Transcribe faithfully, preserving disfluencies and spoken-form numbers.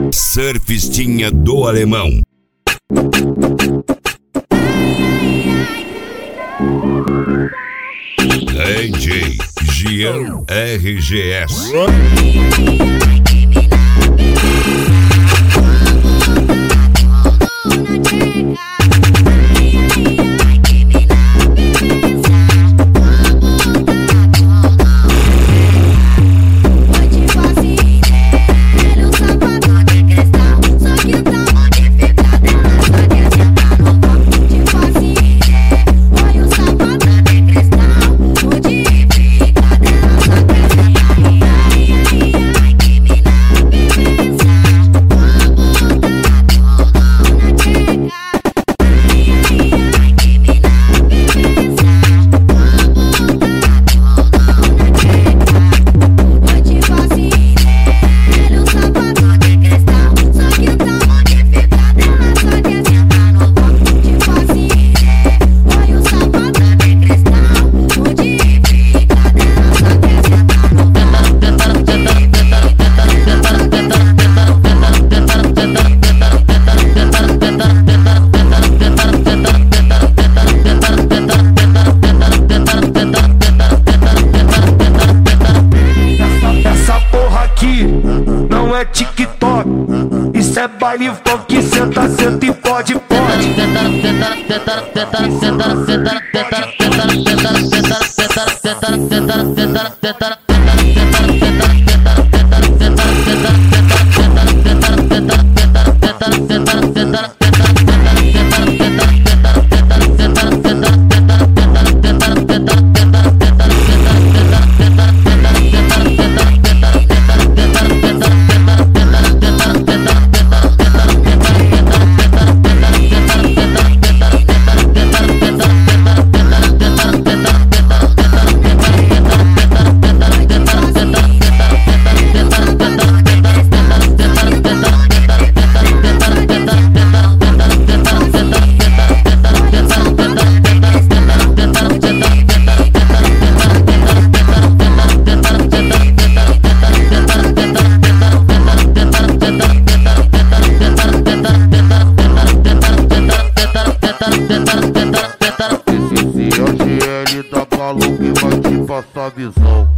Surfistinha do Alemão. D J Gian R G S. Não é TikTok, isso é baile funk, senta, senta e pode, pode. Esse G L tá falou que vai te passar visão.